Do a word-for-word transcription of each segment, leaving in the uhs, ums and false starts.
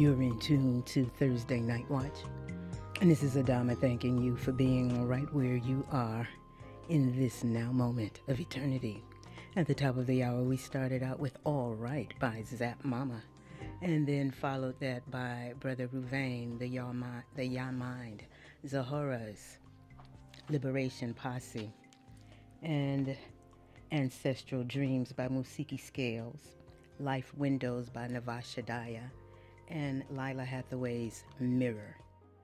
You're in tune to Thursday Night Watch. And this is Adama thanking you for being right where you are in this now moment of eternity. At the top of the hour, we started out with All Right by Zap Mama, and then followed that by Brother Ruvain, the Ya, Mi- the Ya Mind, Zahora's Liberation Posse, and Ancestral Dreams by Musiki Scales, Life Windows by Navasha Daya, and Lila Hathaway's Mirror.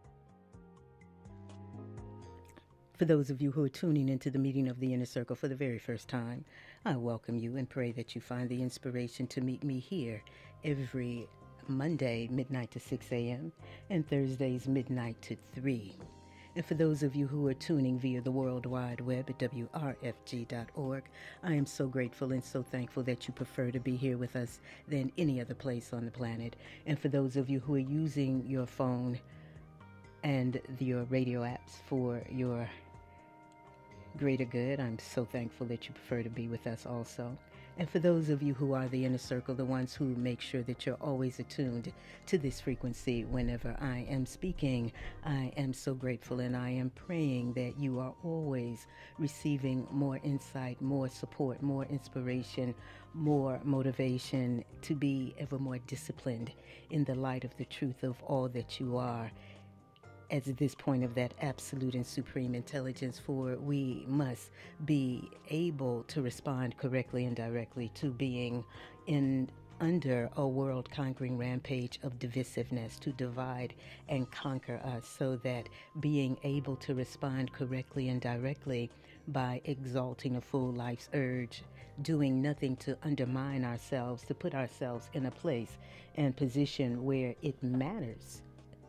For those of you who are tuning into the meeting of the Inner Circle for the very first time, I welcome you and pray that you find the inspiration to meet me here every Monday, midnight to six a.m., and Thursdays, midnight to three. And for those of you who are tuning via the World Wide Web at W R F G dot org, I am so grateful and so thankful that you prefer to be here with us than any other place on the planet. And for those of you who are using your phone and your radio apps for your greater good, I'm so thankful that you prefer to be with us also. And for those of you who are the Inner Circle, the ones who make sure that you're always attuned to this frequency whenever I am speaking, I am so grateful, and I am praying that you are always receiving more insight, more support, more inspiration, more motivation to be ever more disciplined in the light of the truth of all that you are at this point of that absolute and supreme intelligence, for we must be able to respond correctly and directly to being in under a world-conquering rampage of divisiveness to divide and conquer us, so that being able to respond correctly and directly by exalting a full life's urge, doing nothing to undermine ourselves, to put ourselves in a place and position where it matters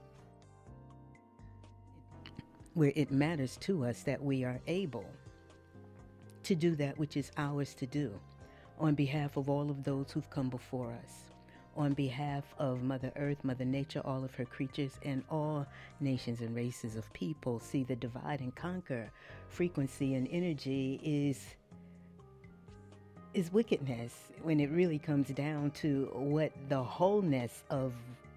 where it matters to us that we are able to do that which is ours to do on behalf of all of those who've come before us, on behalf of Mother Earth, Mother Nature, all of her creatures, and all nations and races of people. See, the divide and conquer frequency and energy is is wickedness when it really comes down to what the wholeness of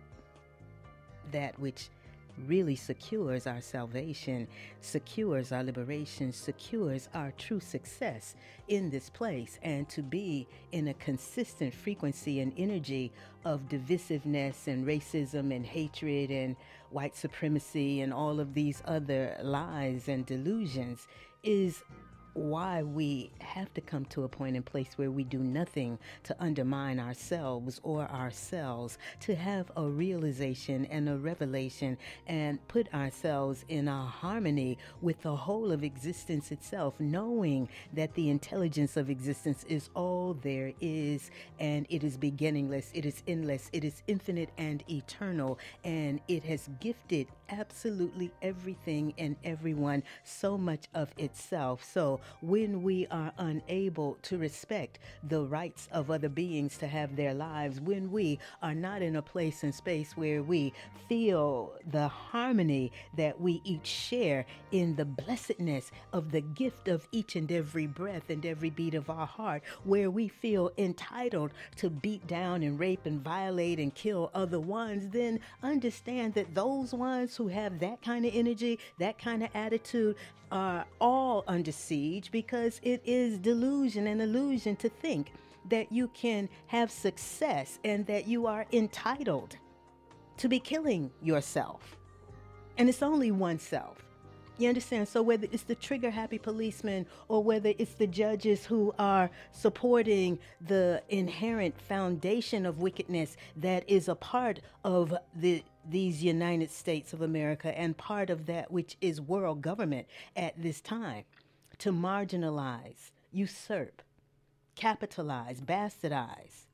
that which really secures our salvation, secures our liberation, secures our true success in this place. And to be in a consistent frequency and energy of divisiveness and racism and hatred and white supremacy and all of these other lies and delusions is why we have to come to a point and place where we do nothing to undermine ourselves or ourselves, to have a realization and a revelation and put ourselves in a harmony with the whole of existence itself, knowing that the intelligence of existence is all there is, and it is beginningless, it is endless, it is infinite and eternal, and it has gifted absolutely everything and everyone so much of itself. So when we are unable to respect the rights of other beings to have their lives, when we are not in a place and space where we feel the harmony that we each share in the blessedness of the gift of each and every breath and every beat of our heart, where we feel entitled to beat down and rape and violate and kill other ones, then understand that those ones who have that kind of energy, that kind of attitude, are all under siege, because it is delusion and illusion to think that you can have success and that you are entitled to be killing yourself. And it's only oneself. You understand? So whether it's the trigger happy policeman or whether it's the judges who are supporting the inherent foundation of wickedness that is a part of the these United States of America and part of that which is world government at this time, to marginalize, usurp, capitalize, bastardize,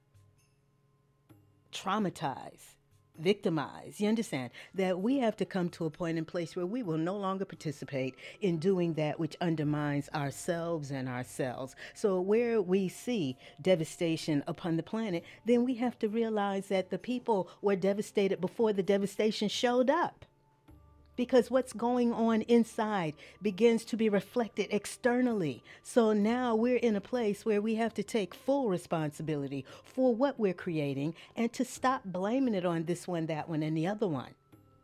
traumatize, victimize. You understand that we have to come to a point and place where we will no longer participate in doing that which undermines ourselves and ourselves. So where we see devastation upon the planet, then we have to realize that the people were devastated before the devastation showed up. because what's going on inside begins to be reflected externally. So now we're in a place where we have to take full responsibility for what we're creating and to stop blaming it on this one, that one, and the other one.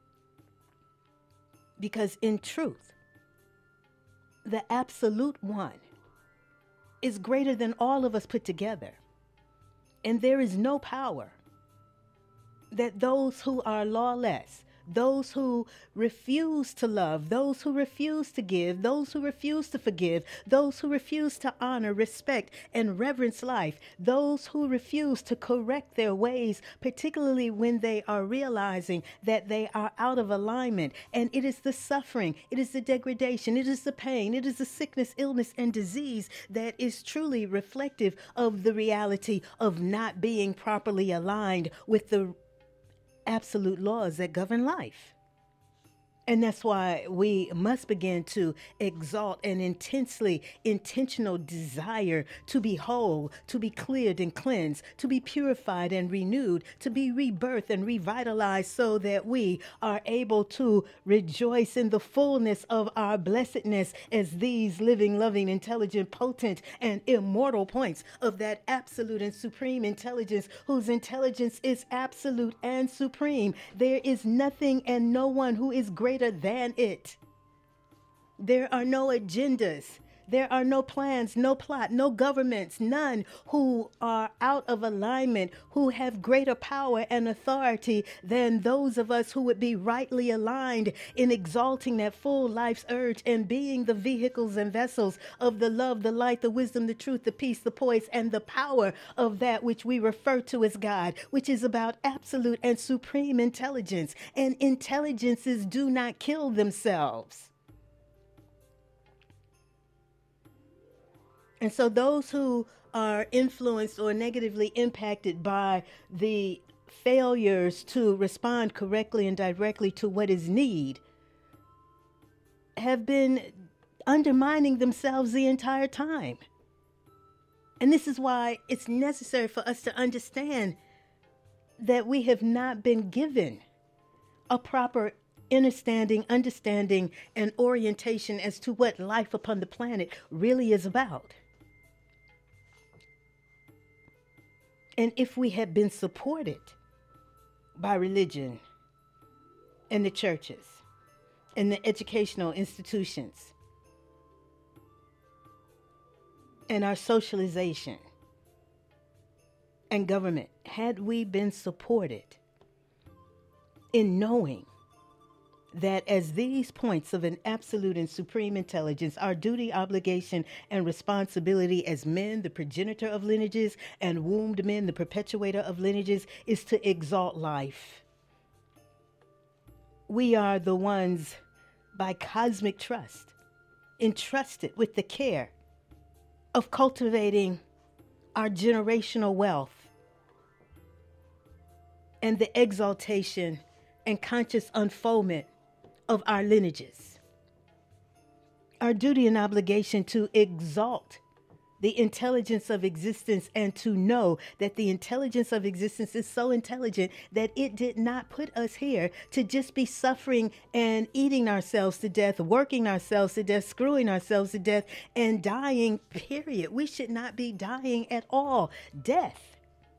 Because in truth, the absolute one is greater than all of us put together. And there is no power that those who are lawless, those who refuse to love, those who refuse to give, those who refuse to forgive, those who refuse to honor, respect, and reverence life, those who refuse to correct their ways, particularly when they are realizing that they are out of alignment. And it is the suffering, it is the degradation, it is the pain, it is the sickness, illness, and disease that is truly reflective of the reality of not being properly aligned with the absolute laws that govern life. And that's why we must begin to exalt an intensely intentional desire to be whole, to be cleared and cleansed, to be purified and renewed, to be rebirthed and revitalized, so that we are able to rejoice in the fullness of our blessedness as these living, loving, intelligent, potent, and immortal points of that absolute and supreme intelligence, whose intelligence is absolute and supreme. There is nothing and no one who is greater than it. There are no agendas. There are no plans, no plot, no governments, none who are out of alignment, who have greater power and authority than those of us who would be rightly aligned in exalting that full life's urge and being the vehicles and vessels of the love, the light, the wisdom, the truth, the peace, the poise, and the power of that which we refer to as God, which is about absolute and supreme intelligence. And intelligences do not kill themselves. And so those who are influenced or negatively impacted by the failures to respond correctly and directly to what is need have been undermining themselves the entire time. And this is why it's necessary for us to understand that we have not been given a proper understanding, understanding, and orientation as to what life upon the planet really is about. And if we had been supported by religion and the churches and the educational institutions and our socialization and government, had we been supported in knowing that as these points of an absolute and supreme intelligence, our duty, obligation, and responsibility as men, the progenitor of lineages, and wombed men, the perpetuator of lineages, is to exalt life. We are the ones, by cosmic trust, entrusted with the care of cultivating our generational wealth and the exaltation and conscious unfoldment of our lineages. Our duty and obligation to exalt the intelligence of existence and to know that the intelligence of existence is so intelligent that it did not put us here to just be suffering and eating ourselves to death, working ourselves to death, screwing ourselves to death, and dying, period. We should not be dying at all. Death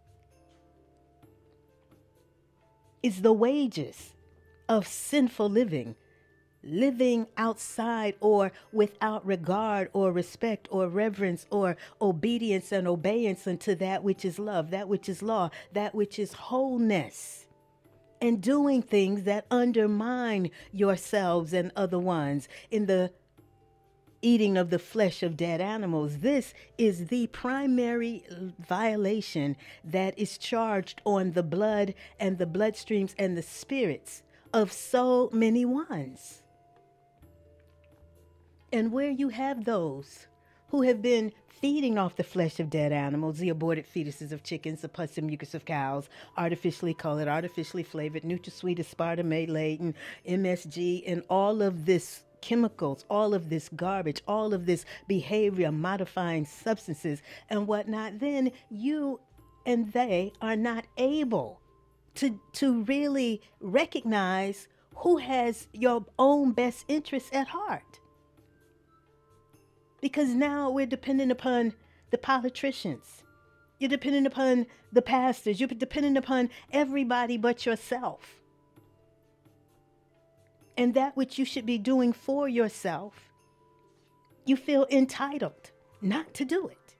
is the wages of sinful living, living outside or without regard or respect or reverence or obedience and obeyance unto that which is love, that which is law, that which is wholeness, and doing things that undermine yourselves and other ones in the eating of the flesh of dead animals. This is the primary violation that is charged on the blood and the bloodstreams and the spirits of so many ones. And where you have those who have been feeding off the flesh of dead animals, the aborted fetuses of chickens, the pus and mucus of cows, artificially colored, artificially flavored, NutraSweet, aspartame laden, M S G, and all of this chemicals, all of this garbage, all of this behavior modifying substances and whatnot, then you and they are not able to to really recognize who has your own best interests at heart. Because now we're dependent upon the politicians. You're dependent upon the pastors. You're dependent upon everybody but yourself. And that which you should be doing for yourself, you feel entitled not to do it.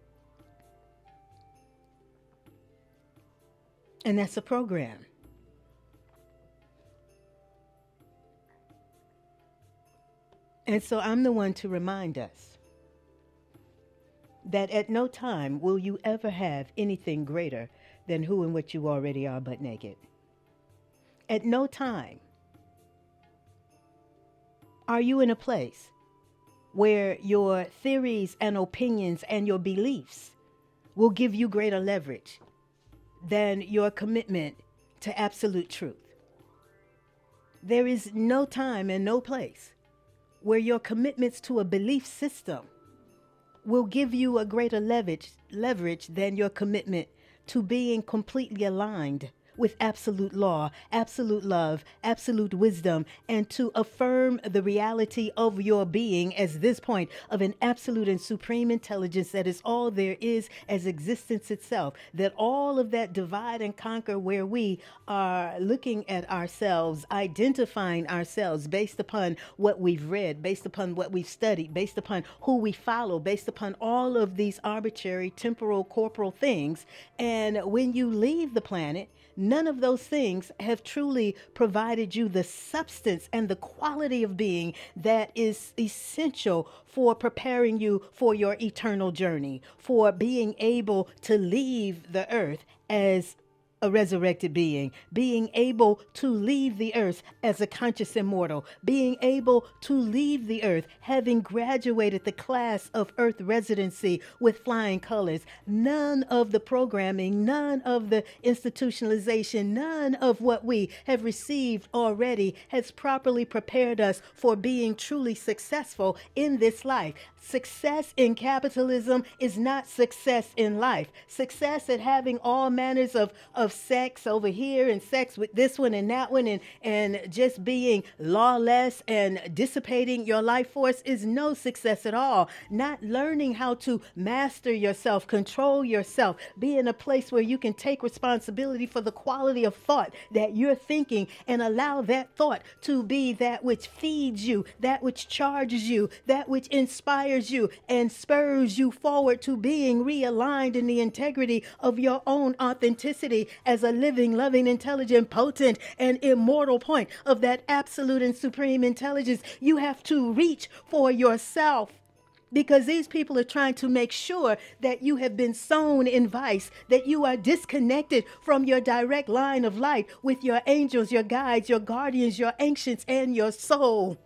And that's a program. And so I'm the one to remind us that at no time will you ever have anything greater than who and what you already are but naked. At no time are you in a place where your theories and opinions and your beliefs will give you greater leverage than your commitment to absolute truth. There is no time and no place where your commitments to a belief system will give you a greater leverage, leverage than your commitment to being completely aligned with absolute law, absolute love, absolute wisdom, and to affirm the reality of your being as this point of an absolute and supreme intelligence that is all there is as existence itself. That all of that divide and conquer where we are looking at ourselves, identifying ourselves based upon what we've read, based upon what we've studied, based upon who we follow, based upon all of these arbitrary temporal corporal things. And when you leave the planet, none of those things have truly provided you the substance and the quality of being that is essential for preparing you for your eternal journey, for being able to leave the earth as a resurrected being, being able to leave the earth as a conscious immortal, being able to leave the earth having graduated the class of earth residency with flying colors. None of the programming, none of the institutionalization, none of what we have received already has properly prepared us for being truly successful in this life. Success in capitalism is not success in life. Success at having all manners of, of sex over here and sex with this one and that one and, and just being lawless and dissipating your life force is no success at all. Not learning how to master yourself, control yourself, be in a place where you can take responsibility for the quality of thought that you're thinking and allow that thought to be that which feeds you, that which charges you, that which inspires you and spurs you forward to being realigned in the integrity of your own authenticity as a living, loving, intelligent, potent, and immortal point of that absolute and supreme intelligence. You have to reach for yourself, because these people are trying to make sure that you have been sown in vice, that you are disconnected from your direct line of light with your angels, your guides, your guardians, your ancients, and your soul.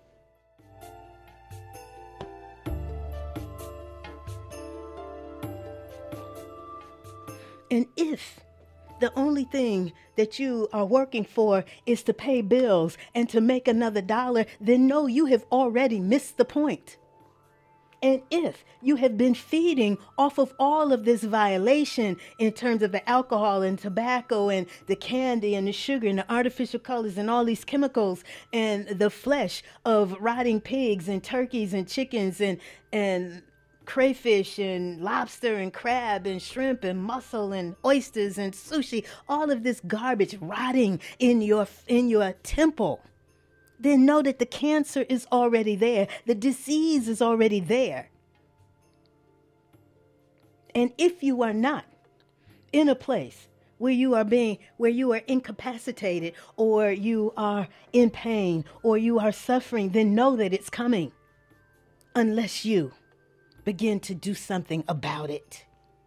And if the only thing that you are working for is to pay bills and to make another dollar, then no, you have already missed the point. And if you have been feeding off of all of this violation in terms of the alcohol and tobacco and the candy and the sugar and the artificial colors and all these chemicals and the flesh of rotting pigs and turkeys and chickens and, and crayfish and lobster and crab and shrimp and mussel and oysters and sushi, all of this garbage rotting in your in your temple, then know that the cancer is already there. The disease is already there. And if you are not in a place where you are being, where you are incapacitated or you are in pain or you are suffering, then know that it's coming unless you begin to do something about it.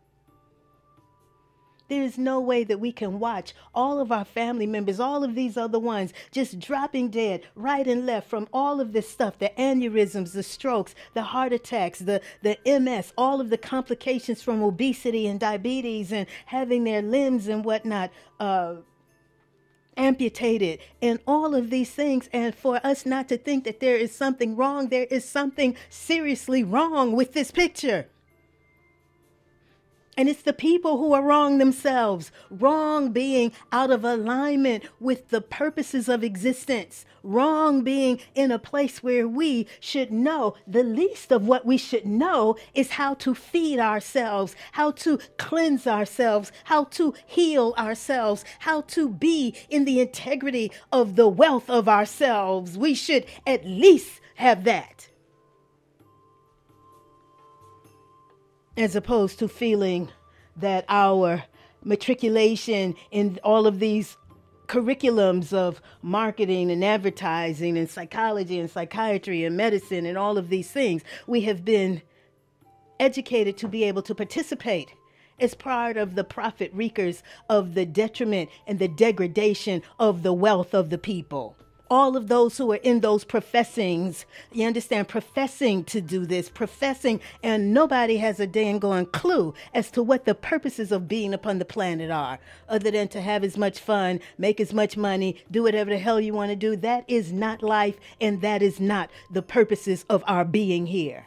There is no way that we can watch all of our family members, all of these other ones, just dropping dead right and left from all of this stuff, the aneurysms, the strokes, the heart attacks, the, the M S, all of the complications from obesity and diabetes and having their limbs and whatnot uh, amputated and all of these things. And for us not to think that there is something wrong, there is something seriously wrong with this picture. And it's the people who are wrong themselves. Wrong being out of alignment with the purposes of existence. Wrong being in a place where we should know. The least of what we should know is how to feed ourselves, how to cleanse ourselves, how to heal ourselves, how to be in the integrity of the wealth of ourselves. We should at least have that. As opposed to feeling that our matriculation in all of these curriculums of marketing and advertising and psychology and psychiatry and medicine and all of these things, we have been educated to be able to participate as part of the profit reapers of the detriment and the degradation of the wealth of the people. All of those who are in those professings, you understand, professing to do this, professing, and nobody has a dang going clue as to what the purposes of being upon the planet are, other than to have as much fun, make as much money, do whatever the hell you want to do. That is not life, and that is not the purposes of our being here.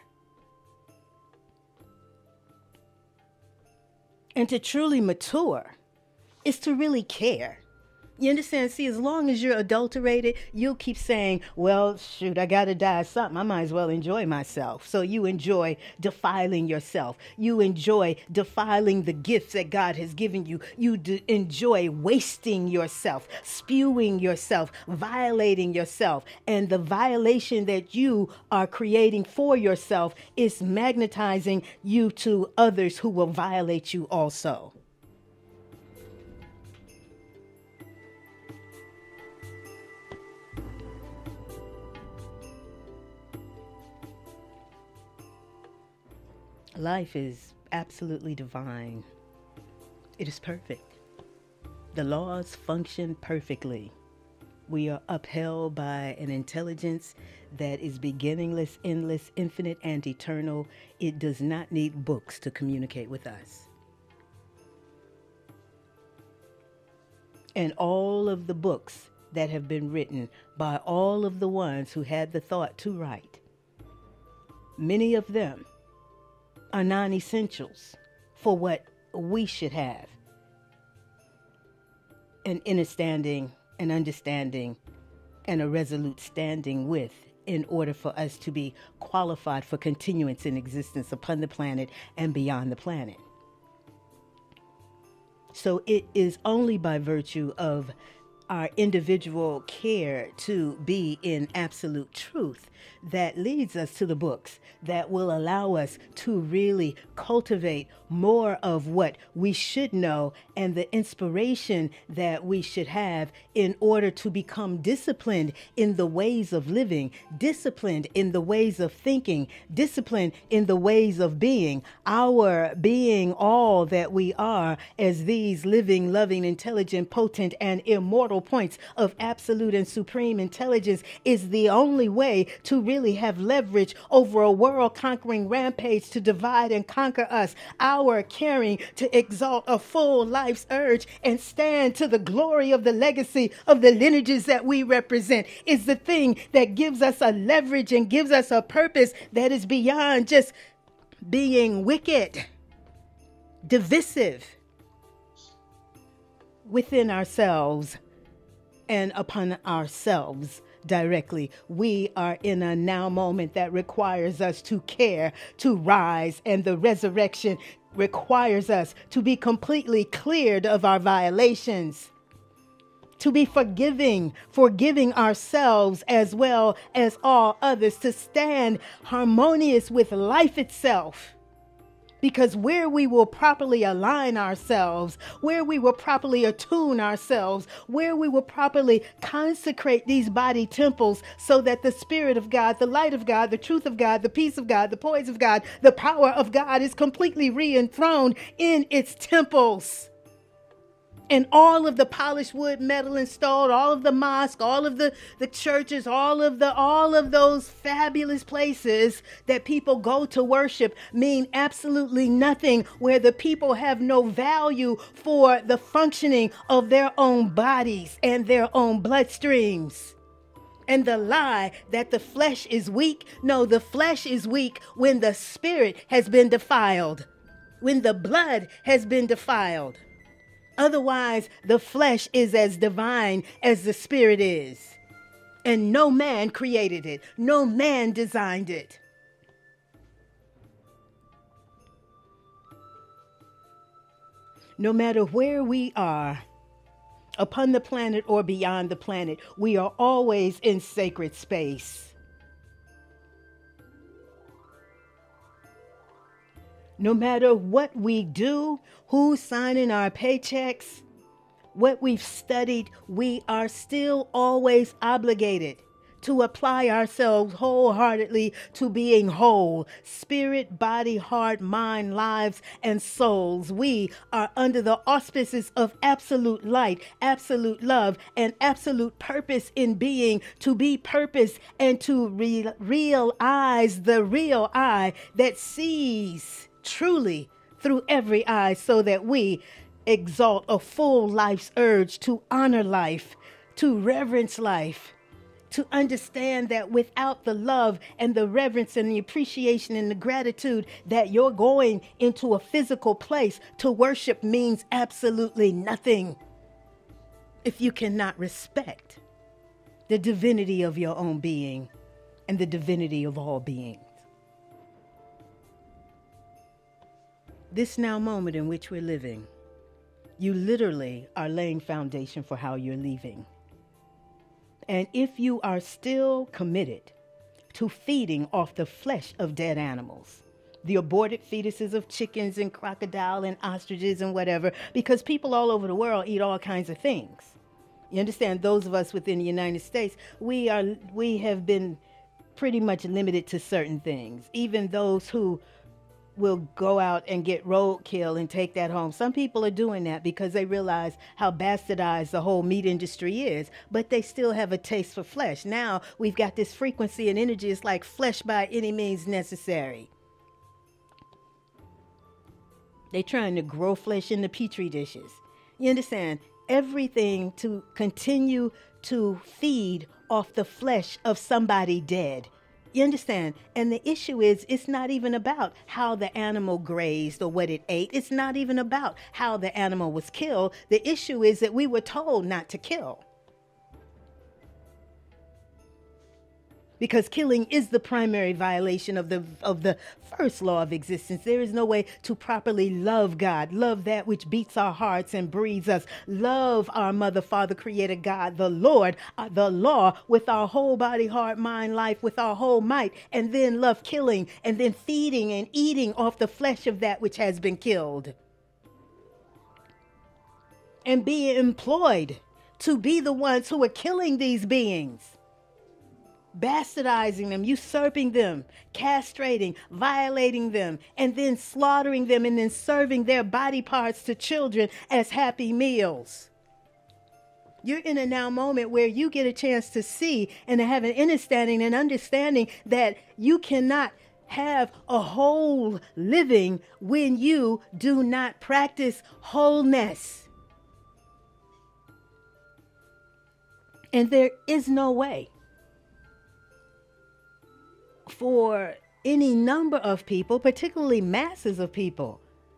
And to truly mature is to really care. You understand? See, as long as you're adulterated, you'll keep saying, well, shoot, I got to die of something. I might as well enjoy myself. So you enjoy defiling yourself. You enjoy defiling the gifts that God has given you. You d- enjoy wasting yourself, spewing yourself, violating yourself. And the violation that you are creating for yourself is magnetizing you to others who will violate you also. Life is absolutely divine. It is perfect. The laws function perfectly. We are upheld by an intelligence that is beginningless, endless, infinite, and eternal. It does not need books to communicate with us. And all of the books that have been written by all of the ones who had the thought to write, many of them are non-essentials for what we should have. An understanding, an understanding, and a resolute standing with in order for us to be qualified for continuance in existence upon the planet and beyond the planet. So it is only by virtue of our individual care to be in absolute truth that leads us to the books that will allow us to really cultivate more of what we should know and the inspiration that we should have in order to become disciplined in the ways of living, disciplined in the ways of thinking, disciplined in the ways of being. Our being all that we are as these living, loving, intelligent, potent, and immortal points of absolute and supreme intelligence is the only way to really have leverage over a world-conquering rampage to divide and conquer us. Our caring to exalt a full life's urge and stand to the glory of the legacy of the lineages that we represent is the thing that gives us a leverage and gives us a purpose that is beyond just being wicked, divisive within ourselves and upon ourselves directly. We are in a now moment that requires us to care, to rise, and the resurrection requires us to be completely cleared of our violations, to be forgiving, forgiving ourselves as well as all others, to stand harmonious with life itself. Because where we will properly align ourselves, where we will properly attune ourselves, where we will properly consecrate these body temples so that the Spirit of God, the light of God, the truth of God, the peace of God, the poise of God, the power of God is completely re-enthroned in its temples. And all of the polished wood, metal installed, all of the mosque, all of the, the churches, all of the all of those fabulous places that people go to worship mean absolutely nothing, where the people have no value for the functioning of their own bodies and their own bloodstreams. And the lie that the flesh is weak, no, the flesh is weak when the spirit has been defiled. when the blood has been defiled. Otherwise, the flesh is as divine as the spirit is. And no man created it. No man designed it. No matter where we are, upon the planet or beyond the planet, we are always in sacred space. No matter what we do, who's signing our paychecks, what we've studied, we are still always obligated to apply ourselves wholeheartedly to being whole, spirit, body, heart, mind, lives, and souls. We are under the auspices of absolute light, absolute love, and absolute purpose in being, to be purpose and to re- realize the real I that sees truly through every eye, so that we exalt a full life's urge to honor life, to reverence life, to understand that without the love and the reverence and the appreciation and the gratitude that you're going into a physical place to worship means absolutely nothing if you cannot respect the divinity of your own being and the divinity of all beings. This now moment in which we're living, you literally are laying foundation for how you're leaving. And if you are still committed to feeding off the flesh of dead animals, the aborted fetuses of chickens and crocodile and ostriches and whatever, because people all over the world eat all kinds of things. You understand, those of us within the United States, we are we have been pretty much limited to certain things. Even those who will go out and get roadkill and take that home. Some people are doing that because they realize how bastardized the whole meat industry is, but they still have a taste for flesh. Now we've got this frequency and energy. It's like flesh by any means necessary. They're trying to grow flesh in the petri dishes. You understand? Everything to continue to feed off the flesh of somebody dead. You understand? And the issue is, it's not even about how the animal grazed or what it ate. It's not even about how the animal was killed. The issue is that we were told not to kill. Because killing is the primary violation of the of the first law of existence. There is no way to properly love God, love that which beats our hearts and breathes us, love our mother, father, creator, God, the Lord, uh, the law, with our whole body, heart, mind, life, with our whole might, and then love killing, and then feeding and eating off the flesh of that which has been killed. And be employed to be the ones who are killing these beings. Bastardizing them, usurping them, castrating, violating them, and then slaughtering them, and then serving their body parts to children as happy meals. You're in a now moment where you get a chance to see and to have an understanding and understanding that you cannot have a whole living when you do not practice wholeness. And there is no way for any number of people, particularly masses of people,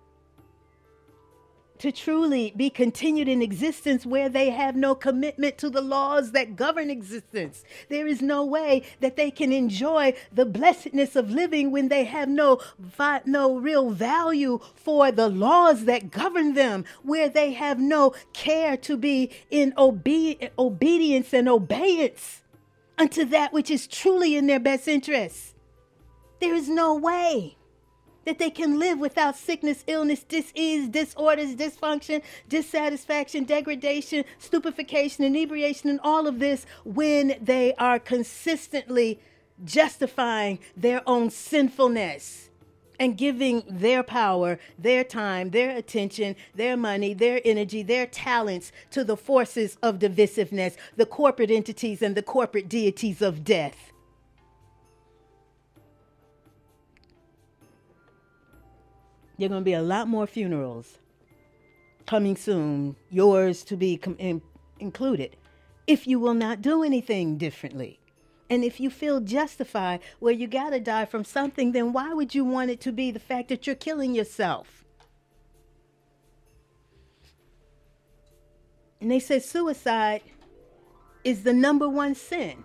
to truly be continued in existence where they have no commitment to the laws that govern existence. There is no way that they can enjoy the blessedness of living when they have no, no real value for the laws that govern them, where they have no care to be in obe- obedience and obeyance unto that which is truly in their best interests. There is no way that they can live without sickness, illness, disease, disorders, dysfunction, dissatisfaction, degradation, stupefaction, inebriation, and all of this when they are consistently justifying their own sinfulness and giving their power, their time, their attention, their money, their energy, their talents to the forces of divisiveness, the corporate entities and the corporate deities of death. There are going to be a lot more funerals coming soon, yours to be com- in- included, if you will not do anything differently. And if you feel justified where you got to die from something, then why would you want it to be the fact that you're killing yourself? And they said suicide is the number one sin.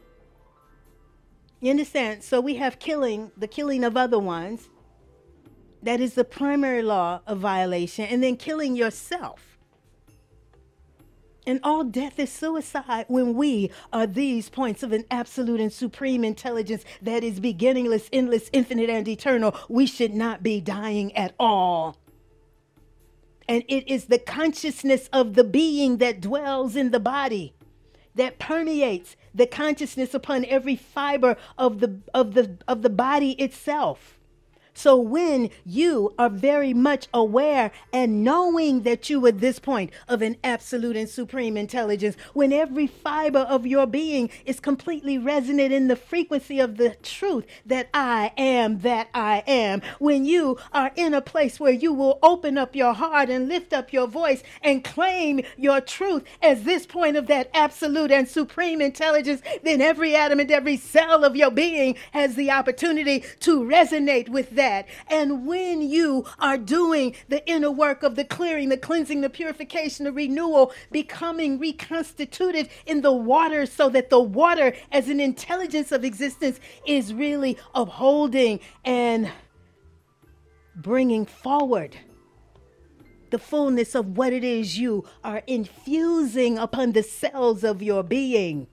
You understand? So we have killing, the killing of other ones. That is the primary law of violation. And then killing yourself. And all death is suicide when we are these points of an absolute and supreme intelligence that is beginningless, endless, infinite, and eternal. We should not be dying at all. And it is the consciousness of the being that dwells in the body, that permeates the consciousness upon every fiber of the of the of the body itself. So when you are very much aware and knowing that you are this point of an absolute and supreme intelligence, when every fiber of your being is completely resonant in the frequency of the truth that I am that I am, when you are in a place where you will open up your heart and lift up your voice and claim your truth as this point of that absolute and supreme intelligence, then every atom and every cell of your being has the opportunity to resonate with that. And when you are doing the inner work of the clearing, the cleansing, the purification, the renewal, becoming reconstituted in the water so that the water as an intelligence of existence is really upholding and bringing forward the fullness of what it is you are infusing upon the cells of your being.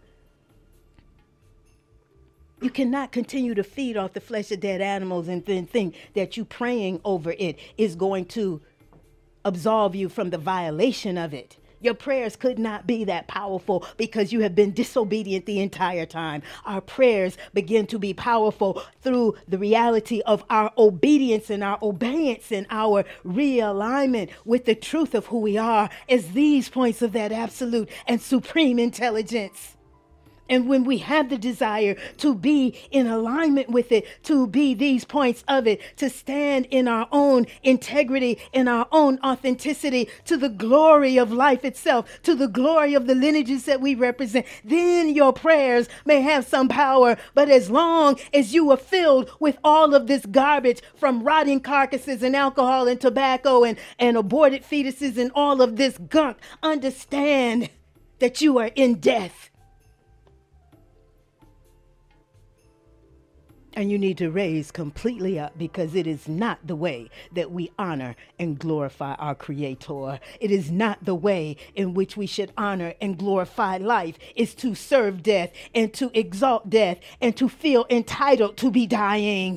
You cannot continue to feed off the flesh of dead animals and then think that you praying over it is going to absolve you from the violation of it. Your prayers could not be that powerful because you have been disobedient the entire time. Our prayers begin to be powerful through the reality of our obedience and our obedience and our realignment with the truth of who we are as these points of that absolute and supreme intelligence. And when we have the desire to be in alignment with it, to be these points of it, to stand in our own integrity, in our own authenticity, to the glory of life itself, to the glory of the lineages that we represent, then your prayers may have some power. But as long as you are filled with all of this garbage from rotting carcasses and alcohol and tobacco and, and aborted fetuses and all of this gunk, understand that you are in death. And you need to raise completely up, because it is not the way that we honor and glorify our Creator. It is not the way in which we should honor and glorify life, is to serve death and to exalt death and to feel entitled to be dying.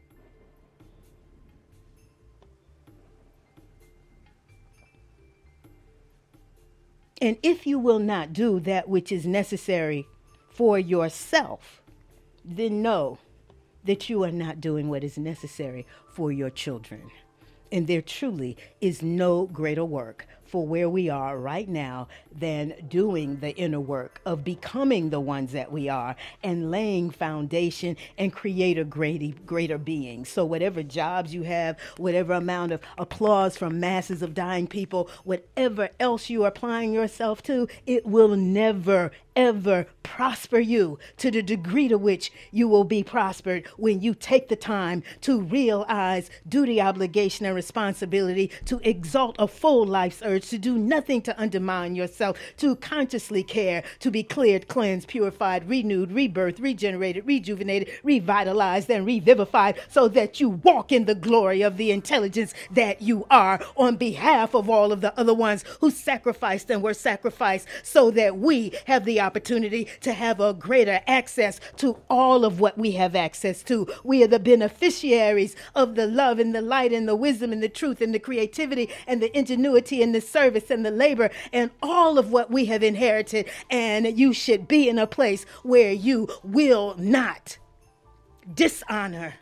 And if you will not do that which is necessary for yourself, then know that you are not doing what is necessary for your children. And there truly is no greater work for where we are right now than doing the inner work of becoming the ones that we are and laying foundation and create a great, greater being. So whatever jobs you have, whatever amount of applause from masses of dying people, whatever else you are applying yourself to, it will never, ever prosper you to the degree to which you will be prospered when you take the time to realize duty, obligation, and responsibility, to exalt a full life's urge, to do nothing to undermine yourself, to consciously care, to be cleared, cleansed, purified, renewed, rebirthed, regenerated, rejuvenated, revitalized, and revivified, so that you walk in the glory of the intelligence that you are on behalf of all of the other ones who sacrificed and were sacrificed, so that we have the opportunity to have a greater access to all of what we have access to. We are the beneficiaries of the love and the light and the wisdom and the truth and the creativity and the ingenuity and the service and the labor and all of what we have inherited. And you should be in a place where you will not dishonor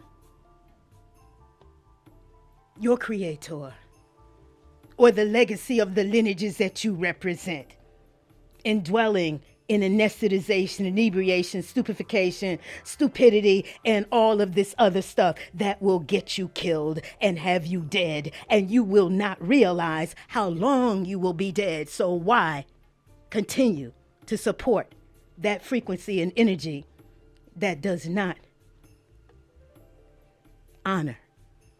your Creator or the legacy of the lineages that you represent, indwelling in anesthetization, inebriation, stupefaction, stupidity, and all of this other stuff that will get you killed and have you dead. And you will not realize how long you will be dead. So why continue to support that frequency and energy that does not honor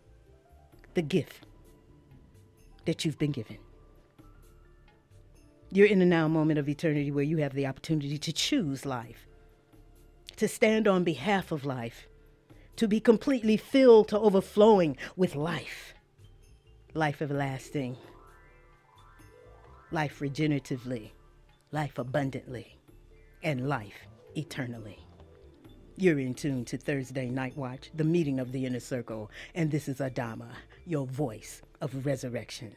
the gift that you've been given? You're in a now moment of eternity where you have the opportunity to choose life, to stand on behalf of life, to be completely filled to overflowing with life, life everlasting, life regeneratively, life abundantly, and life eternally. You're in tune to Thursday Night Watch, the meeting of the inner circle, and this is Adama, your voice of resurrection.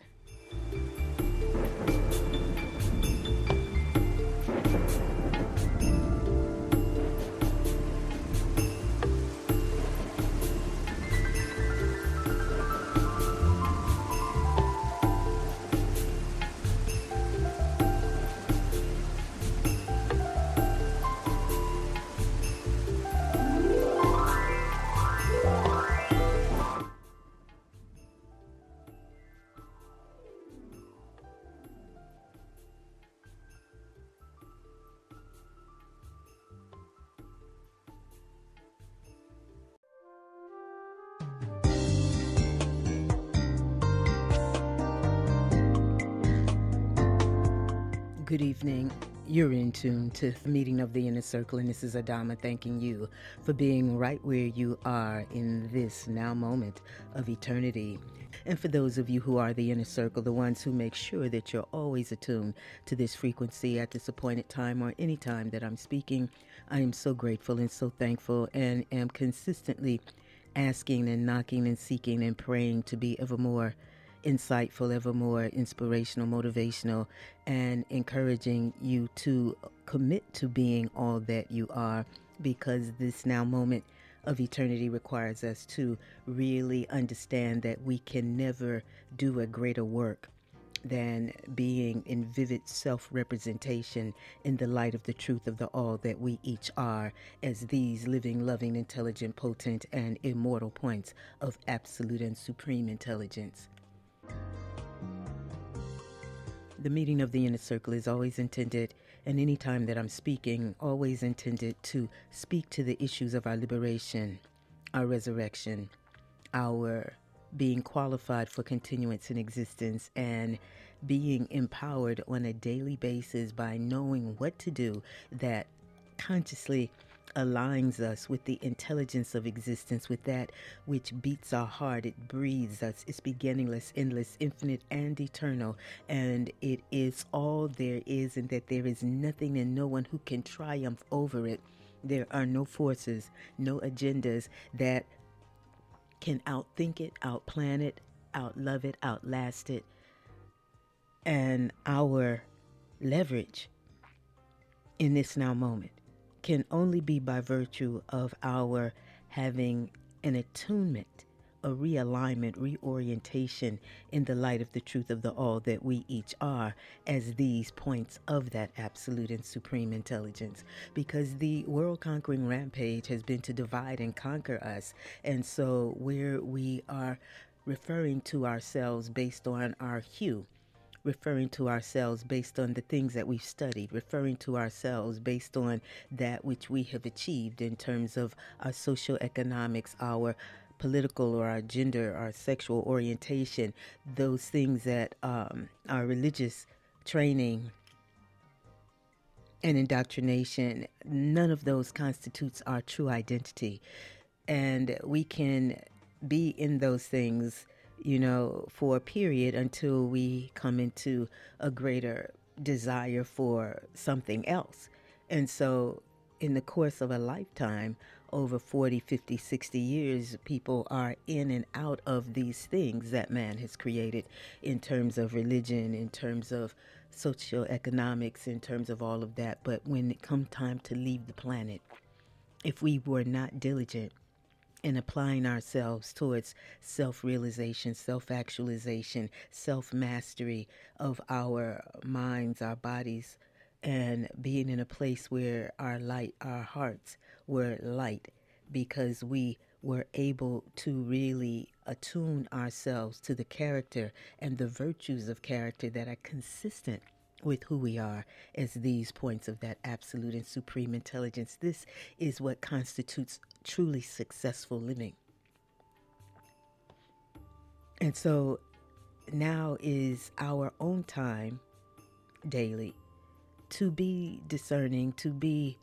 Good evening. You're in tune to the meeting of the inner circle, and this is Adama thanking you for being right where you are in this now moment of eternity. And for those of you who are the inner circle, the ones who make sure that you're always attuned to this frequency at this appointed time or any time that I'm speaking, I am so grateful and so thankful, and am consistently asking and knocking and seeking and praying to be ever more insightful, ever more inspirational, motivational, and encouraging you to commit to being all that you are, because this now moment of eternity requires us to really understand that we can never do a greater work than being in vivid self-representation in the light of the truth of the all that we each are, as these living, loving, intelligent, potent, and immortal points of absolute and supreme intelligence. The meeting of the inner circle is always intended, and any time that I'm speaking, always intended to speak to the issues of our liberation, our resurrection, our being qualified for continuance in existence, and being empowered on a daily basis by knowing what to do that consciously aligns us with the intelligence of existence, with that which beats our heart. It breathes us. It's beginningless, endless, infinite, and eternal. And it is all there is, and that there is nothing and no one who can triumph over it. There are no forces, no agendas that can outthink it, outplan it, outlove it, outlast it. And our leverage in this now moment can only be by virtue of our having an attunement, a realignment, reorientation in the light of the truth of the all that we each are, as these points of that absolute and supreme intelligence. Because the world conquering rampage has been to divide and conquer us. And so where we are referring to ourselves based on our hue, referring to ourselves based on the things that we've studied, referring to ourselves based on that which we have achieved in terms of our socioeconomics, our political or our gender, our sexual orientation, those things that um, our religious training and indoctrination, none of those constitutes our true identity. And we can be in those things, you know, for a period until we come into a greater desire for something else. And so in the course of a lifetime, over forty, fifty, sixty years, people are in and out of these things that man has created in terms of religion, in terms of socioeconomics, in terms of all of that. But when it comes time to leave the planet, if we were not diligent in applying ourselves towards self-realization, self-actualization, self-mastery of our minds, our bodies, and being in a place where our light, our hearts were light, because we were able to really attune ourselves to the character and the virtues of character that are consistent with who we are as these points of that absolute and supreme intelligence. This is what constitutes truly successful living. And so now is our own time daily, to be discerning, to be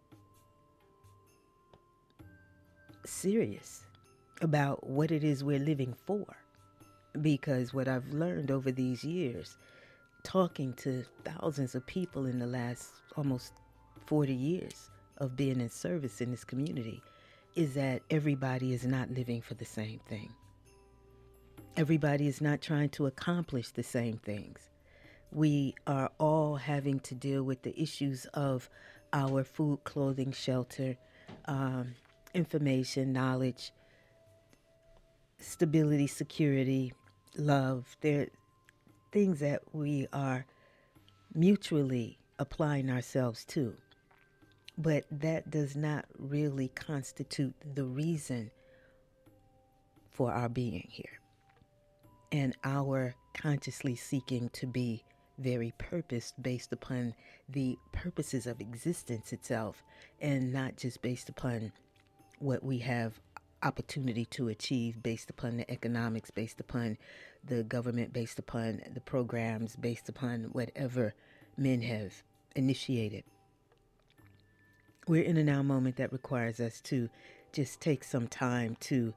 serious about what it is we're living for. Because what I've learned over these years, talking to thousands of people in the last almost forty years of being in service in this community, is that everybody is not living for the same thing. Everybody is not trying to accomplish the same things. We are all having to deal with the issues of our food, clothing, shelter, um, information, knowledge, stability, security, love. They're things that we are mutually applying ourselves to. But that does not really constitute the reason for our being here and our consciously seeking to be very purposed based upon the purposes of existence itself, and not just based upon what we have opportunity to achieve based upon the economics, based upon the government, based upon the programs, based upon whatever men have initiated. We're in a now moment that requires us to just take some time to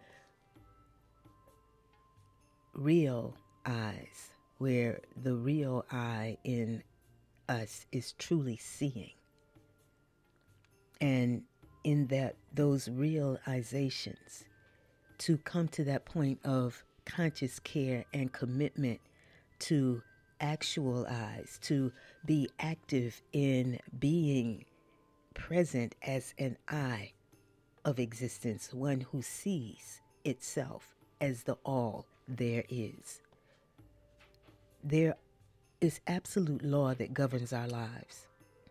realize where the real I in us is truly seeing. And in that, those realizations, to come to that point of conscious care and commitment to actualize, to be active in being present as an I of existence, one who sees itself as the all there is. There is absolute law that governs our lives.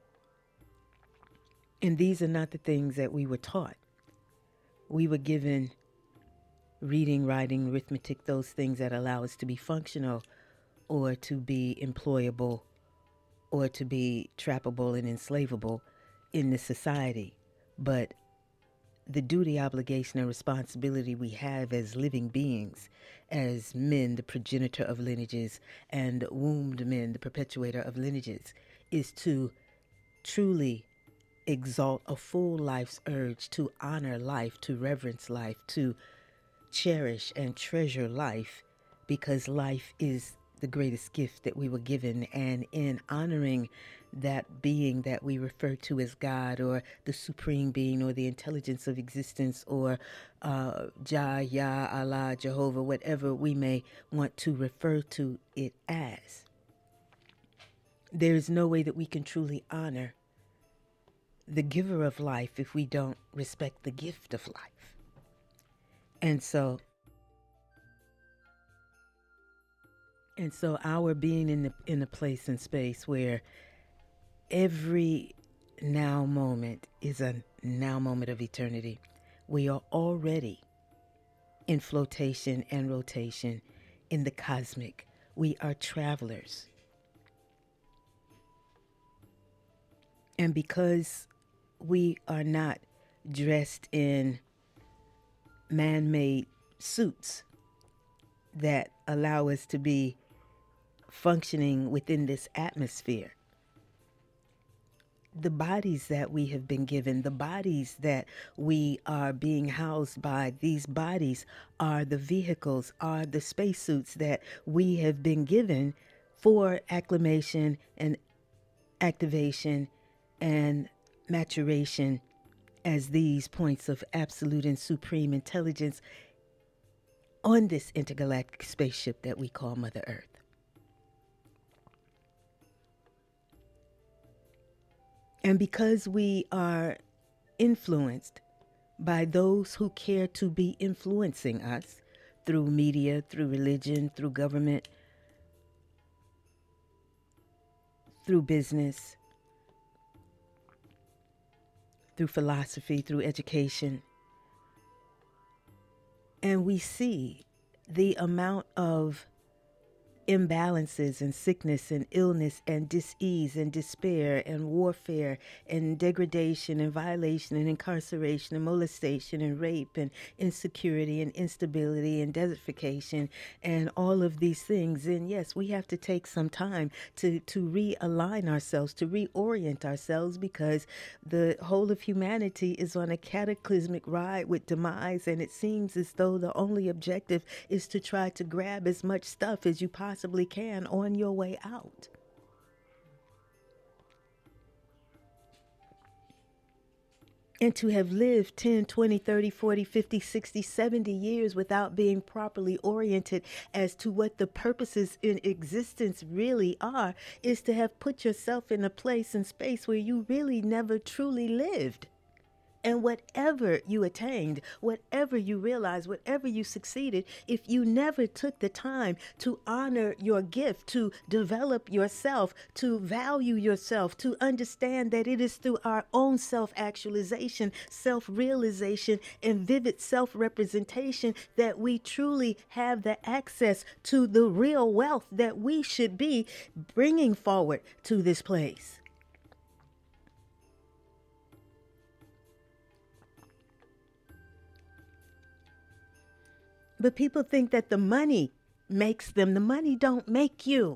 And these are not the things that we were taught. We were given reading, writing, arithmetic, those things that allow us to be functional or to be employable or to be trappable and enslavable in this society. But the duty, obligation, and responsibility we have as living beings, as men, the progenitor of lineages, and wombed men, the perpetuator of lineages, is to truly exalt a full life's urge to honor life, to reverence life, to cherish and treasure life, because life is the greatest gift that we were given. And in honoring that being that we refer to as God, or the supreme being, or the intelligence of existence, or uh, Jah, Yah, Allah, Jehovah, whatever we may want to refer to it as, there is no way that we can truly honor the giver of life if we don't respect the gift of life. And so, and so our being in the in a place and space where every now moment is a now moment of eternity. We are already in flotation and rotation in the cosmic. We are travelers. And because we are not dressed in man-made suits that allow us to be functioning within this atmosphere, the bodies that we have been given, the bodies that we are being housed by, these bodies are the vehicles, are the spacesuits that we have been given for acclimation and activation and maturation as these points of absolute and supreme intelligence on this intergalactic spaceship that we call Mother Earth. And because we are influenced by those who care to be influencing us through media, through religion, through government, through business, through philosophy, through education, and we see the amount of imbalances and sickness and illness and dis-ease and despair and warfare and degradation and violation and incarceration and molestation and rape and insecurity and instability and desertification and all of these things. And yes, we have to take some time to, to realign ourselves, to reorient ourselves, because the whole of humanity is on a cataclysmic ride with demise, and it seems as though the only objective is to try to grab as much stuff as you possibly possibly can on your way out. And to have lived ten, twenty, thirty, forty, fifty, sixty, seventy years without being properly oriented as to what the purposes in existence really are is to have put yourself in a place and space where you really never truly lived. And whatever you attained, whatever you realized, whatever you succeeded, if you never took the time to honor your gift, to develop yourself, to value yourself, to understand that it is through our own self-actualization, self-realization, and vivid self-representation that we truly have the access to the real wealth that we should be bringing forward to this place. But people think that the money makes them. The money don't make you.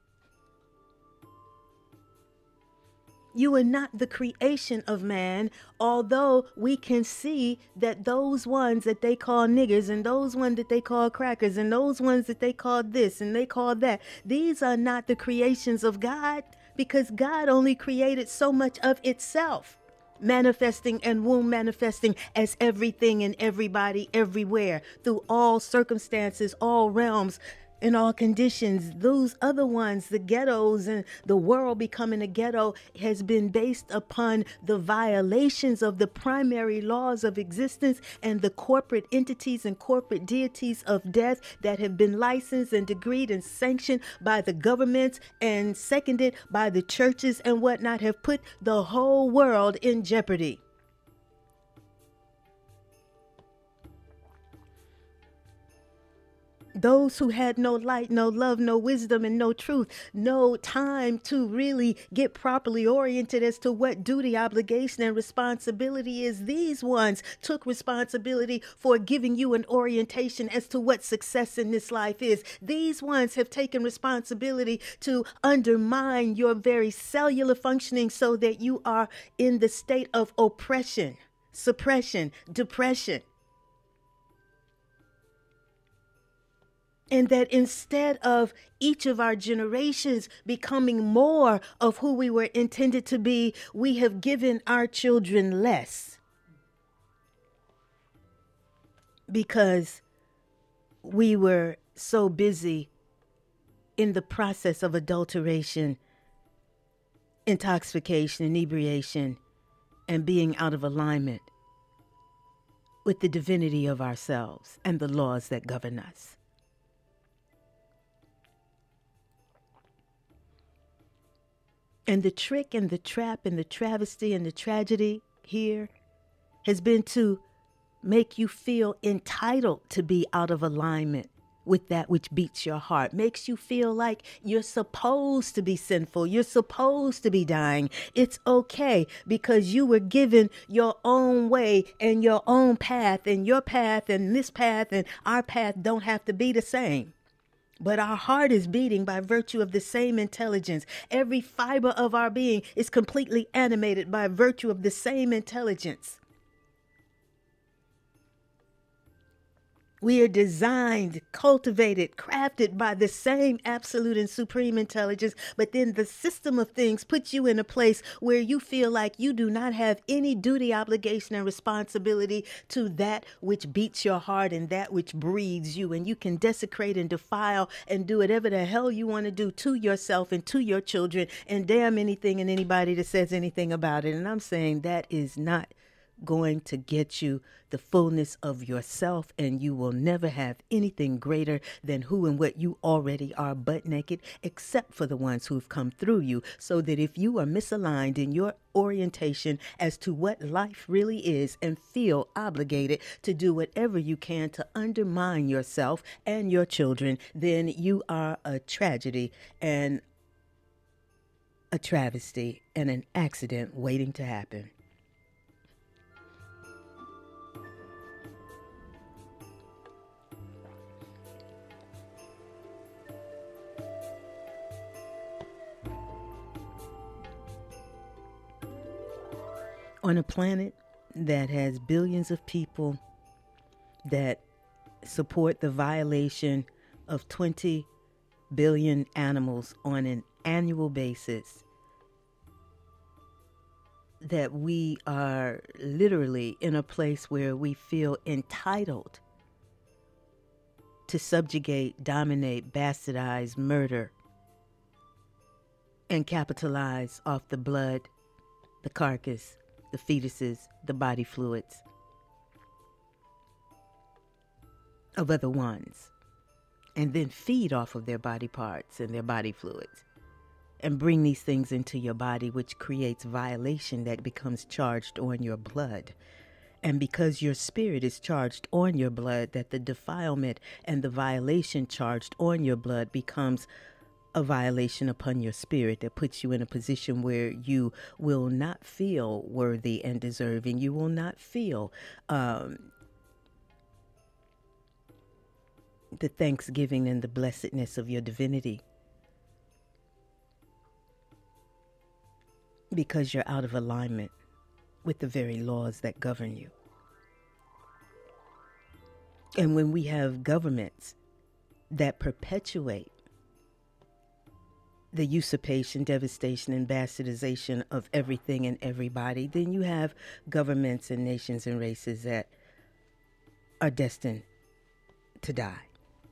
You are not the creation of man, although we can see that those ones that they call niggers and those ones that they call crackers and those ones that they call this and they call that, these are not the creations of God, because God only created so much of itself. Manifesting and womb manifesting as everything and everybody everywhere through all circumstances, all realms, in all conditions. Those other ones, the ghettos and the world becoming a ghetto, has been based upon the violations of the primary laws of existence and the corporate entities and corporate deities of death that have been licensed and decreed and sanctioned by the governments and seconded by the churches and whatnot, have put the whole world in jeopardy. Those who had no light, no love, no wisdom, and no truth, no time to really get properly oriented as to what duty, obligation, and responsibility is, these ones took responsibility for giving you an orientation as to what success in this life is. These ones have taken responsibility to undermine your very cellular functioning so that you are in the state of oppression, suppression, depression. And that instead of each of our generations becoming more of who we were intended to be, we have given our children less. Because we were so busy in the process of adulteration, intoxication, inebriation, and being out of alignment with the divinity of ourselves and the laws that govern us. And the trick and the trap and the travesty and the tragedy here has been to make you feel entitled to be out of alignment with that which beats your heart, makes you feel like you're supposed to be sinful, you're supposed to be dying. It's okay because you were given your own way and your own path, and your path and this path and our path don't have to be the same. But our heart is beating by virtue of the same intelligence. Every fiber of our being is completely animated by virtue of the same intelligence. We are designed, cultivated, crafted by the same absolute and supreme intelligence, but then the system of things puts you in a place where you feel like you do not have any duty, obligation, and responsibility to that which beats your heart and that which breathes you, and you can desecrate and defile and do whatever the hell you want to do to yourself and to your children, and damn anything and anybody that says anything about it. And I'm saying that is not going to get you the fullness of yourself, and you will never have anything greater than who and what you already are butt naked, except for the ones who've come through you. So that if you are misaligned in your orientation as to what life really is and feel obligated to do whatever you can to undermine yourself and your children, then you are a tragedy and a travesty and an accident waiting to happen. On a planet that has billions of people that support the violation of twenty billion animals on an annual basis, that we are literally in a place where we feel entitled to subjugate, dominate, bastardize, murder, and capitalize off the blood, the carcass, the fetuses, the body fluids of other ones, and then feed off of their body parts and their body fluids, and bring these things into your body, which creates violation that becomes charged on your blood. And because your spirit is charged on your blood, that the defilement and the violation charged on your blood becomes a violation upon your spirit that puts you in a position where you will not feel worthy and deserving. You will not feel um, the thanksgiving and the blessedness of your divinity, because you're out of alignment with the very laws that govern you. And when we have governments that perpetuate the usurpation, devastation, and bastardization of everything and everybody, then you have governments and nations and races that are destined to die.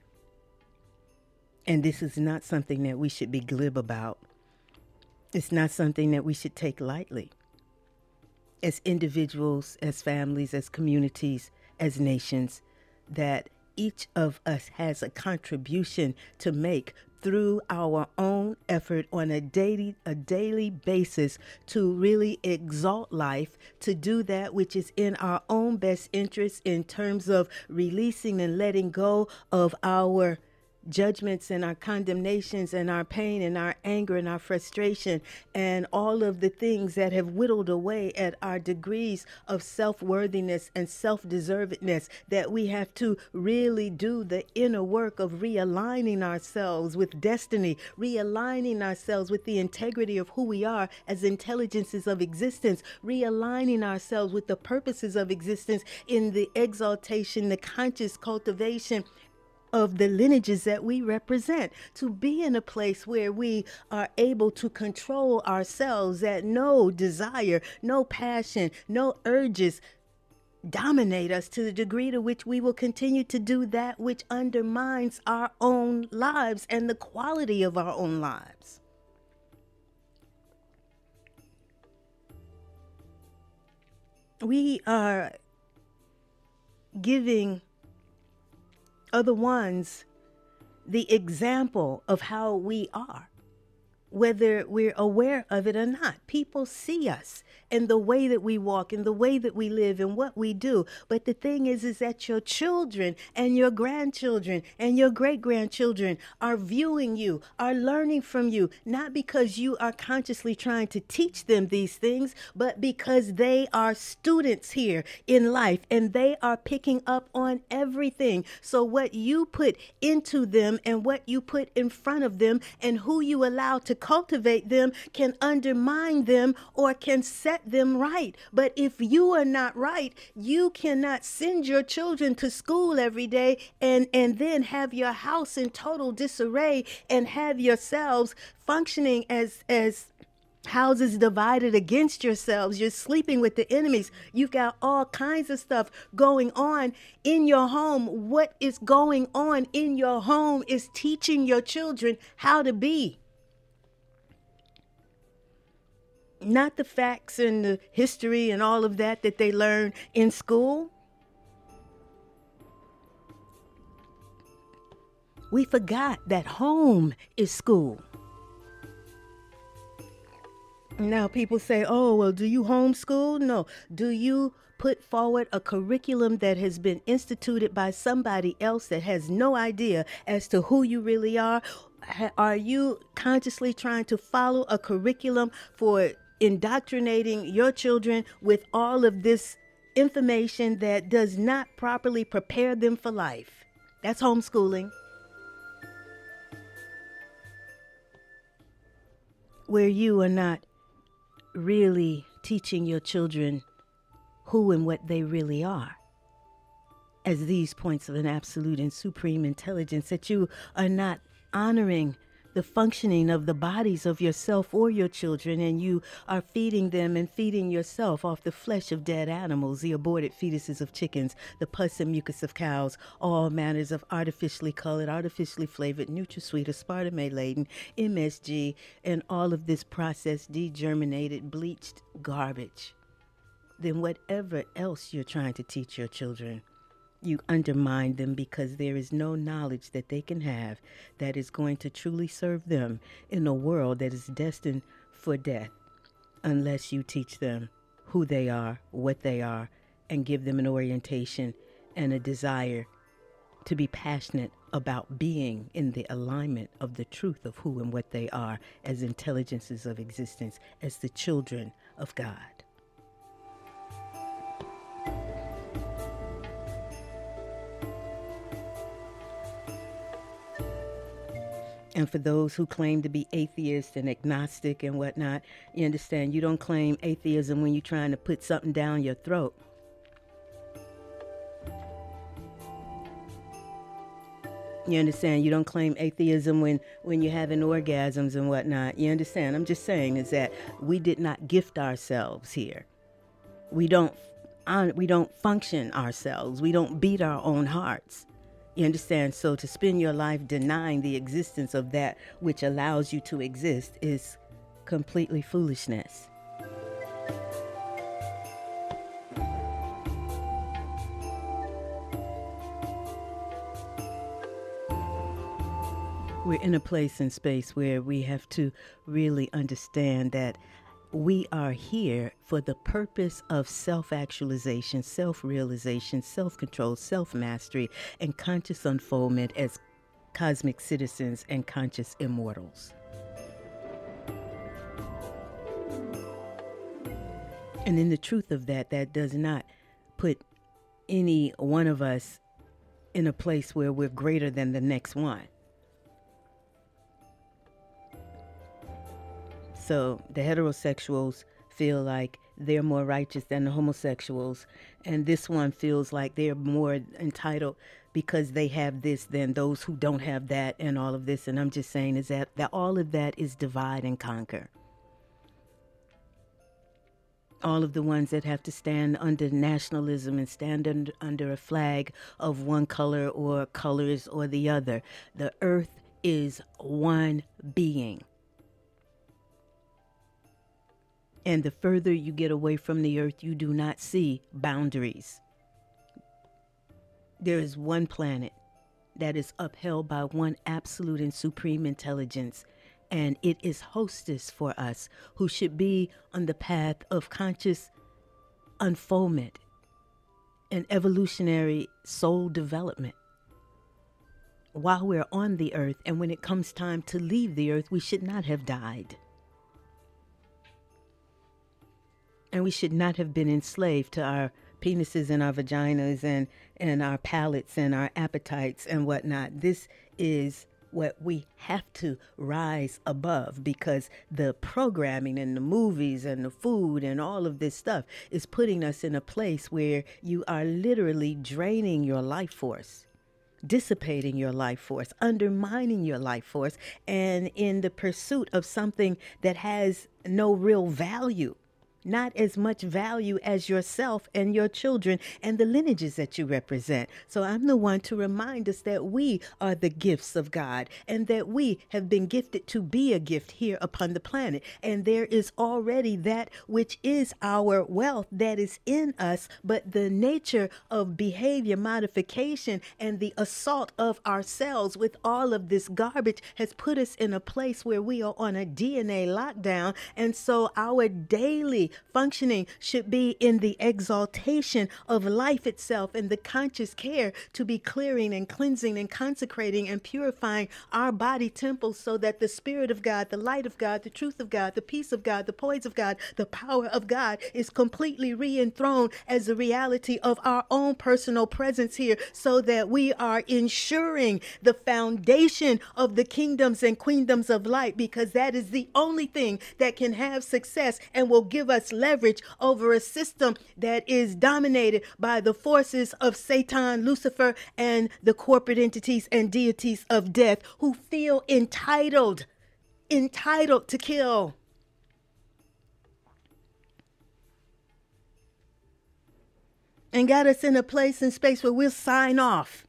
And this is not something that we should be glib about. It's not something that we should take lightly. As individuals, as families, as communities, as nations, that each of us has a contribution to make through our own effort on a daily a daily basis to really exalt life, to do that which is in our own best interest in terms of releasing and letting go of our judgments and our condemnations and our pain and our anger and our frustration and all of the things that have whittled away at our degrees of self-worthiness and self-deservedness, that we have to really do the inner work of realigning ourselves with destiny, realigning ourselves with the integrity of who we are as intelligences of existence, realigning ourselves with the purposes of existence in the exaltation, the conscious cultivation of the lineages that we represent, to be in a place where we are able to control ourselves, that no desire, no passion, no urges dominate us to the degree to which we will continue to do that which undermines our own lives and the quality of our own lives. We are giving other ones the example of how we are, whether we're aware of it or not. People see us in the way that we walk, in the way that we live, and what we do. But the thing is, is that your children and your grandchildren and your great-grandchildren are viewing you, are learning from you, not because you are consciously trying to teach them these things, but because they are students here in life and they are picking up on everything. So what you put into them and what you put in front of them and who you allow to cultivate them can undermine them or can set them right. But if you are not right, you cannot send your children to school every day and, and then have your house in total disarray and have yourselves functioning as, as houses divided against yourselves. You're sleeping with the enemies. You've got all kinds of stuff going on in your home. What is going on in your home is teaching your children how to be. Not the facts and the history and all of that that they learn in school. We forgot that home is school. Now people say, oh, well, do you homeschool? No. Do you put forward a curriculum that has been instituted by somebody else that has no idea as to who you really are? Are you consciously trying to follow a curriculum for indoctrinating your children with all of this information that does not properly prepare them for life? That's homeschooling. Where you are not really teaching your children who and what they really are as these points of an absolute and supreme intelligence, that you are not honoring the functioning of the bodies of yourself or your children, and you are feeding them and feeding yourself off the flesh of dead animals, the aborted fetuses of chickens, the pus and mucus of cows, all manners of artificially colored, artificially flavored, NutraSweet, aspartame-laden, M S G, and all of this processed, degerminated, bleached garbage. Then whatever else you're trying to teach your children, you undermine them, because there is no knowledge that they can have that is going to truly serve them in a world that is destined for death, unless you teach them who they are, what they are, and give them an orientation and a desire to be passionate about being in the alignment of the truth of who and what they are as intelligences of existence, as the children of God. And for those who claim to be atheist and agnostic and whatnot, you understand, you don't claim atheism when you're trying to put something down your throat. You understand? You don't claim atheism when, when you're having orgasms and whatnot. You understand? I'm just saying is that we did not gift ourselves here. We don't, we don't function ourselves. We don't beat our own hearts. You understand? So to spend your life denying the existence of that which allows you to exist is completely foolishness. We're in a place and space where we have to really understand that we are here for the purpose of self-actualization, self-realization, self-control, self-mastery, and conscious unfoldment as cosmic citizens and conscious immortals. And in the truth of that, that does not put any one of us in a place where we're greater than the next one. So the heterosexuals feel like they're more righteous than the homosexuals, and this one feels like they're more entitled because they have this than those who don't have that, and all of this. And I'm just saying is that, that all of that is divide and conquer. All of the ones that have to stand under nationalism and stand under, under a flag of one color or colors or the other. The earth is one being. And the further you get away from the earth, you do not see boundaries. There is one planet that is upheld by one absolute and supreme intelligence, and it is hostess for us who should be on the path of conscious unfoldment and evolutionary soul development. While we're on the earth, and when it comes time to leave the earth, we should not have died. And we should not have been enslaved to our penises and our vaginas and, and our palates and our appetites and whatnot. This is what we have to rise above, because the programming and the movies and the food and all of this stuff is putting us in a place where you are literally draining your life force, dissipating your life force, undermining your life force, and in the pursuit of something that has no real value. not as much value as yourself and your children and the lineages that you represent. So I'm the one to remind us that we are the gifts of God and that we have been gifted to be a gift here upon the planet. And there is already that which is our wealth that is in us, but the nature of behavior modification and the assault of ourselves with all of this garbage has put us in a place where we are on a D N A lockdown. And so our daily functioning should be in the exaltation of life itself and the conscious care to be clearing and cleansing and consecrating and purifying our body temples so that the Spirit of God, the light of God, the truth of God, the peace of God, the poise of God, the power of God is completely re-enthroned as the reality of our own personal presence here, so that we are ensuring the foundation of the kingdoms and queendoms of light, because that is the only thing that can have success and will give us leverage over a system that is dominated by the forces of Satan, Lucifer, and the corporate entities and deities of death who feel entitled, entitled to kill. And got us in a place and space where we'll sign off.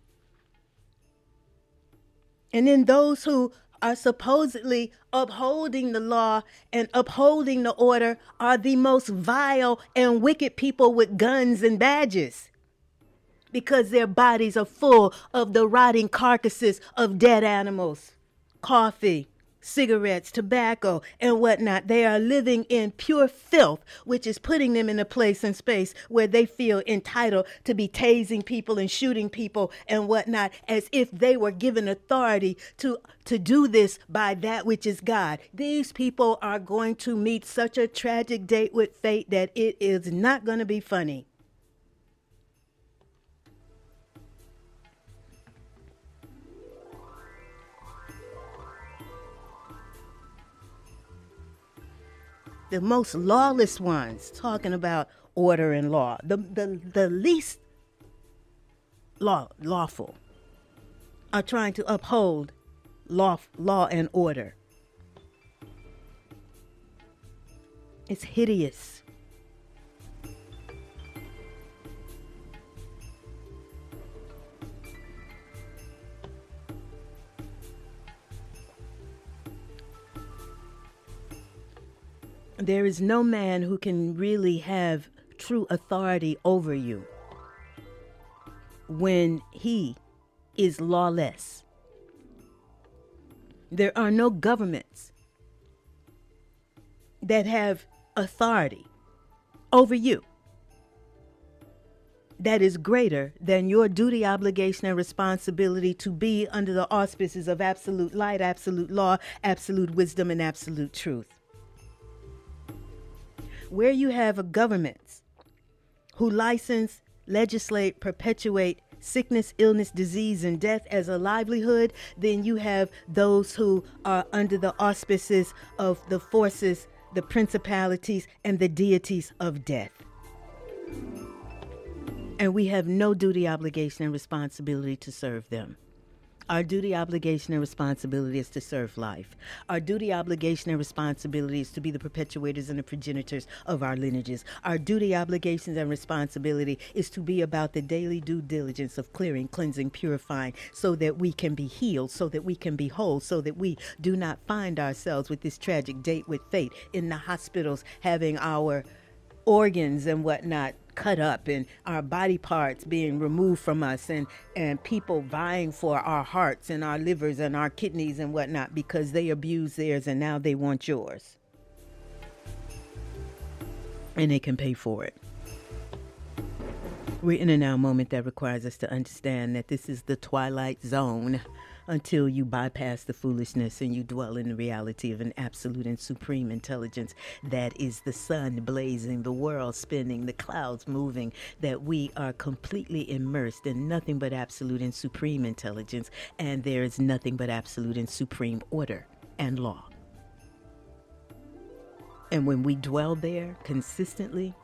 And then those who are supposedly upholding the law and upholding the order are the most vile and wicked people with guns and badges, because their bodies are full of the rotting carcasses of dead animals, coffee, cigarettes, tobacco, and whatnot. They are living in pure filth, which is putting them in a place and space where they feel entitled to be tasing people and shooting people and whatnot, as if they were given authority to, to do this by that which is God. These people are going to meet such a tragic date with fate that it is not going to be funny. The most lawless ones, talking about order and law, the the, the least law, lawful, are trying to uphold law, law and order. It's hideous. There is no man who can really have true authority over you when he is lawless. There are no governments that have authority over you that is greater than your duty, obligation, and responsibility to be under the auspices of absolute light, absolute law, absolute wisdom, and absolute truth. Where you have a governments who license, legislate, perpetuate sickness, illness, disease, and death as a livelihood, then you have those who are under the auspices of the forces, the principalities, and the deities of death. And we have no duty, obligation, and responsibility to serve them. Our duty, obligation, and responsibility is to serve life. Our duty, obligation, and responsibility is to be the perpetuators and the progenitors of our lineages. Our duty, obligations, and responsibility is to be about the daily due diligence of clearing, cleansing, purifying, so that we can be healed, so that we can be whole, so that we do not find ourselves with this tragic date with fate in the hospitals, having our organs and whatnot cut up and our body parts being removed from us, and and people vying for our hearts and our livers and our kidneys and whatnot because they abused theirs and now they want yours, and they can pay for it. We're in a now moment that requires us to understand that this is the twilight zone until you bypass the foolishness and you dwell in the reality of an absolute and supreme intelligence that is the sun blazing, the world spinning, the clouds moving, that we are completely immersed in nothing but absolute and supreme intelligence, and there is nothing but absolute and supreme order and law. And when we dwell there consistently,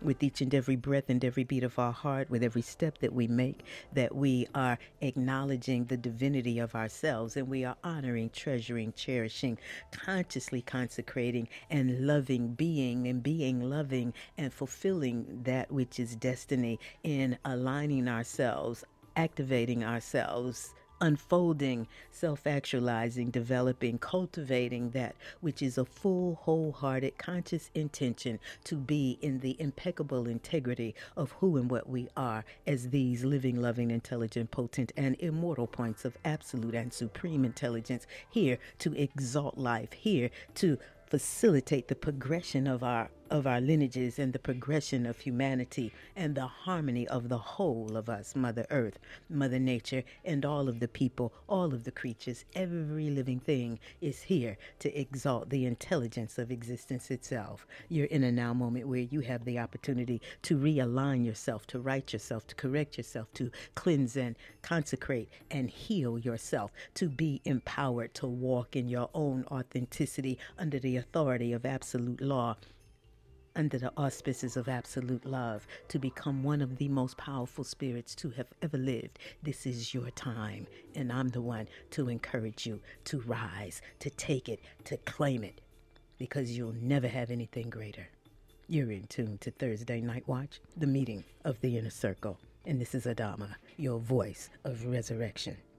with each and every breath and every beat of our heart, with every step that we make, that we are acknowledging the divinity of ourselves, and we are honoring, treasuring, cherishing, consciously consecrating and loving being, and being loving and fulfilling that which is destiny, in aligning ourselves, activating ourselves, unfolding, self-actualizing, developing, cultivating that which is a full, wholehearted, conscious intention to be in the impeccable integrity of who and what we are as these living, loving, intelligent, potent, and immortal points of absolute and supreme intelligence, here to exalt life, here to facilitate the progression of our of our lineages and the progression of humanity and the harmony of the whole of us, Mother Earth, Mother Nature, and all of the people, all of the creatures. Every living thing is here to exalt the intelligence of existence itself. You're in a now moment where you have the opportunity to realign yourself, to right yourself, to correct yourself, to cleanse and consecrate and heal yourself, to be empowered to walk in your own authenticity under the authority of absolute law, under the auspices of absolute love, to become one of the most powerful spirits to have ever lived. This is your time, and I'm the one to encourage you to rise, to take it, to claim it, because you'll never have anything greater. You're in tune to Thursday Night Watch, the meeting of the inner circle, and this is Adama, your voice of resurrection.